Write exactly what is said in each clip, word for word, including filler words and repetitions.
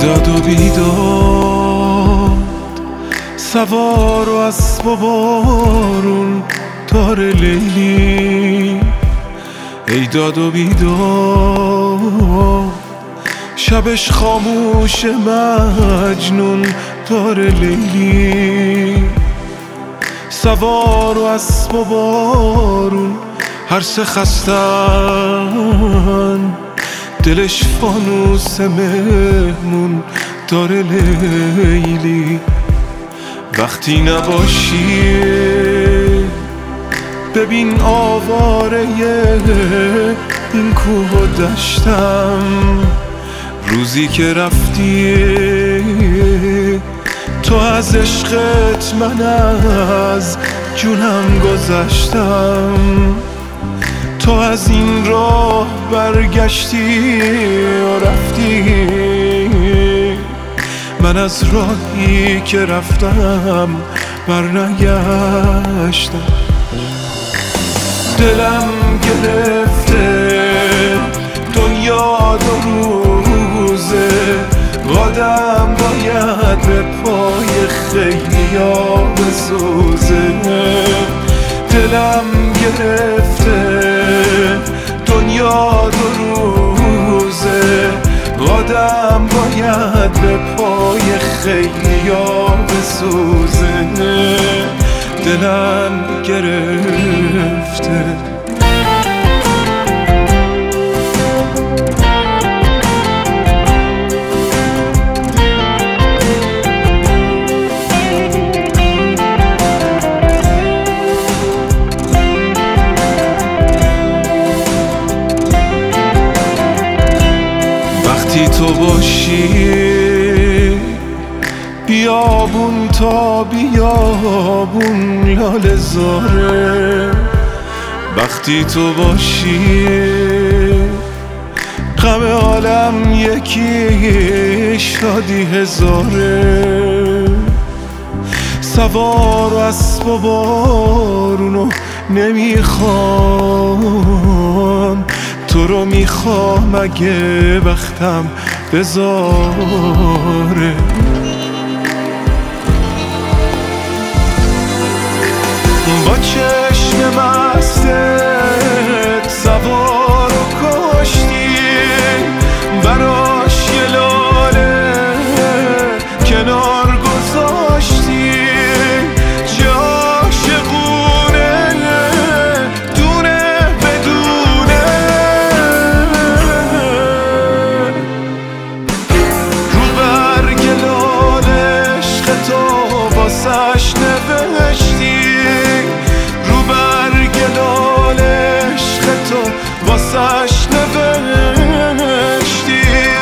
داد و بیداد، سوار و اسب و بارون داره لیلی. ای داد و بیداد، شبش خاموش مجنون داره لیلی. سوار و اسب و بارون هر سه خستن، دلش فانوس مهمون داره لیلی. وقتی نباشی ببین آواره این کوه و دشتم. روزی که رفتی تو از عشقت من از جونم گذشتم. تو از این راه برگشتی و رفتی، من از راهی که رفتم برنگشتم. دلم گرفته دنیا دو روزه، قدم باید به پای خیلیا بسوزه. دلم گرفته دنیا دو روزه، قدم باید به پای خیلیا بسوزه. دلم گرفته وقتی تو باشی بیابون تا بیابون لاله زاره. وقتی تو باشی غم عالم یکی شادی هزاره. سوار و اسب و بارونو نمیخوام، تو رو میخوام اگه وقتم بذاره. با چشم مستت سوار و کشتی، براش یه لاله کنار گذاشتی. چه عاشقونه دونه بدونه، رو برگ لاله عشق تو واسش نوشتی. رو برگ لاله عشق تو واسش نوشتی.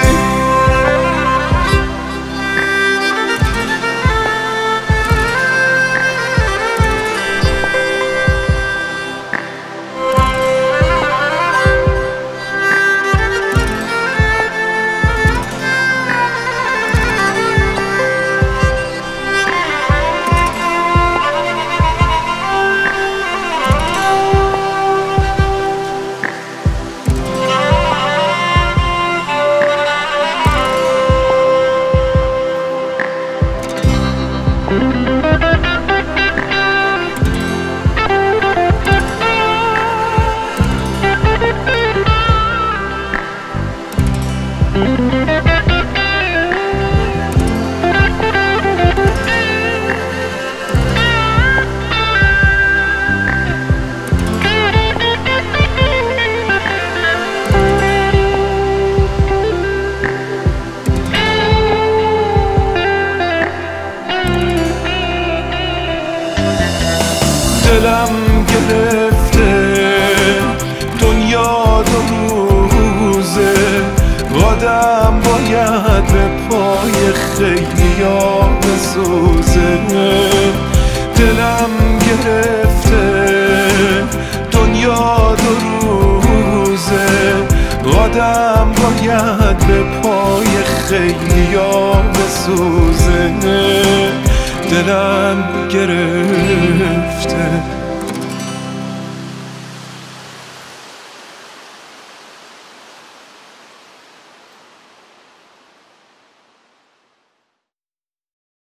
دلم گرفته دنیا دو روزه، قدم باید به پای خیلیا بسوزه. دلم گرفته دنیا دو روزه، قدم باید به پای خیلیا بسوزه. دلم گرفته